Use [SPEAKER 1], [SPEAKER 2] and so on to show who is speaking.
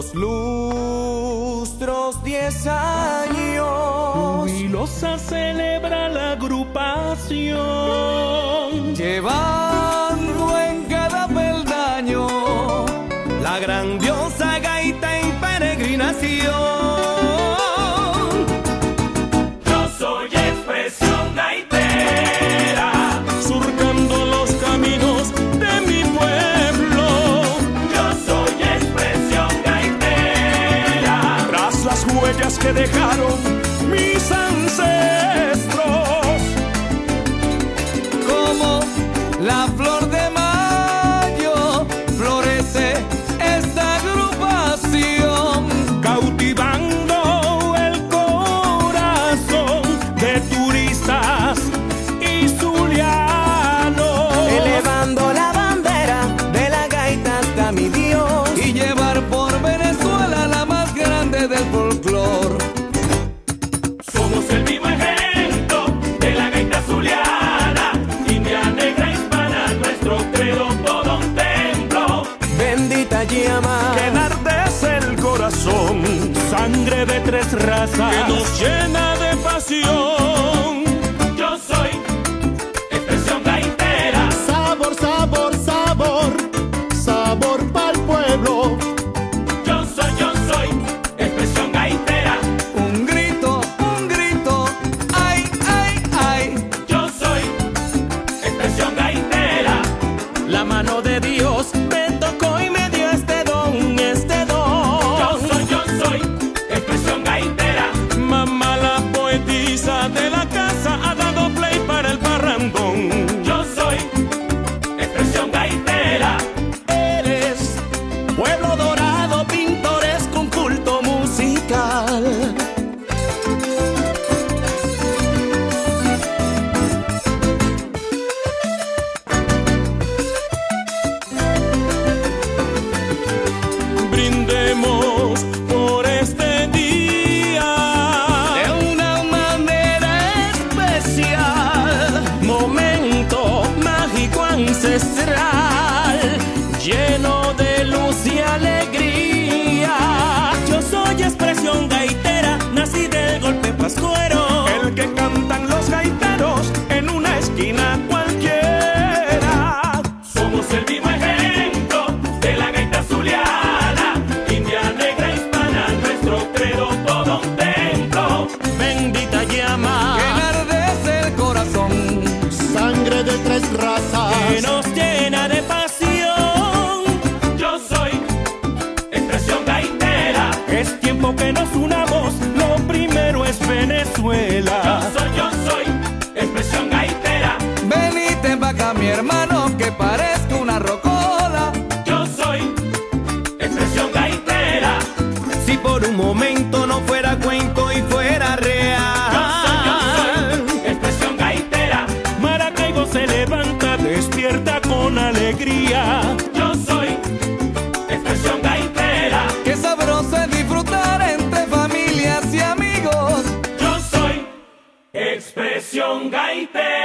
[SPEAKER 1] los lustros 10 años.
[SPEAKER 2] Jubilosa celebra la agrupación,
[SPEAKER 1] llevando en cada peldaño la grandiosa gaita en peregrinación.
[SPEAKER 3] Yo soy Expresión Gaitera,
[SPEAKER 2] surcando los caminos de mi pueblo.
[SPEAKER 3] yo soy Expresión Gaitera,
[SPEAKER 2] Tras las huellas que dejaron mis ancestros,
[SPEAKER 1] Como la flor de mayo florece esta agrupación,
[SPEAKER 2] cautivando el corazón de turistas y zulianos,
[SPEAKER 1] elevando la bandera de la gaita hasta mi Dios, y llevar por Venezuela la más grande del folclor.
[SPEAKER 3] somos el vivo ejemplo de la gaita zuliana, india, negra, hispana, nuestro credo todo un templo.
[SPEAKER 1] Bendita llama
[SPEAKER 2] que enardece el corazón, sangre de 3 razas que nos llena de pasión.
[SPEAKER 3] Yo soy Expresión Gaitera,
[SPEAKER 4] Sabor, sabor, sabor, sabor pa'l pueblo.
[SPEAKER 3] yo soy Expresión Gaitera,
[SPEAKER 1] un grito, ay, ay, ay.
[SPEAKER 3] yo soy Expresión Gaitera,
[SPEAKER 2] La mano de Dios me tocó y me dio este don, este don.
[SPEAKER 3] yo soy Expresión Gaitera,
[SPEAKER 2] Mamá, la poetisa de la casa, ha dado play para el parrandón.
[SPEAKER 3] yo soy Expresión Gaitera,
[SPEAKER 2] Eres pueblo dorado, pintores con culto musical. Brindemos por este día
[SPEAKER 1] De una manera especial,
[SPEAKER 2] momento mágico ancestral, lleno de luz y alegría. Yo soy Expresión Gaitera, nací del golpe pascuero, el que cantan los gaiteros en una esquina cualquiera.
[SPEAKER 3] somos el vivo ejemplo de la gaita zuliana, india, negra, hispana, nuestro credo todo un templo.
[SPEAKER 2] Bendita llama
[SPEAKER 1] que enardece el corazón,
[SPEAKER 4] Sangre de 3 razas.
[SPEAKER 2] que nos llena de pasión.
[SPEAKER 3] Yo soy Expresión Gaitera,
[SPEAKER 2] Es tiempo que nos unamos, lo primero es Venezuela.
[SPEAKER 3] yo soy Expresión Gaitera,
[SPEAKER 1] venite pa' acá mi hermano que parezca una rocola.
[SPEAKER 3] yo soy Expresión Gaitera,
[SPEAKER 1] Si por un momento no fuera cuento y fuera
[SPEAKER 3] yo
[SPEAKER 1] real,
[SPEAKER 3] soy Expresión Gaitera,
[SPEAKER 2] Maracaibo se levanta, despierta con alegría.
[SPEAKER 3] yo soy Expresión Gaitera,
[SPEAKER 1] qué sabroso es disfrutar entre familias y amigos.
[SPEAKER 3] yo soy Expresión Gaitera.